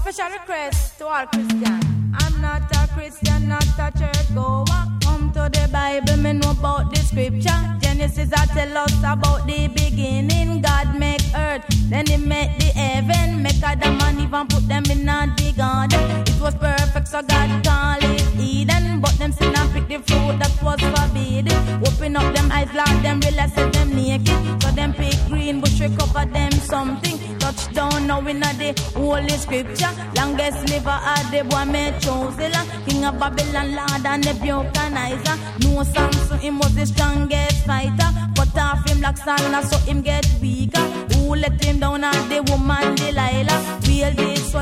special request to all Christians. I'm not a Christian, not a church goer. Come to the Bible, me know about the scripture. Genesis I tell us about the beginning. God make earth, then he make the heaven. Make Adam and even put them in the garden. It was perfect, so God called it Eden. But them sin and pick the fruit that was forbidden. Open up them eyes, Lord, them realize that them naked. So them pick green bush, we cover them something. Touchdown now in the holy scripture. Longest liver are the boy made chosen. King of Babylon, Lord and the Buchanizer. No Samson, him was the strongest fighter. Cut off him like Saul, so him get weaker. Who let him down at the woman Delilah? Real this so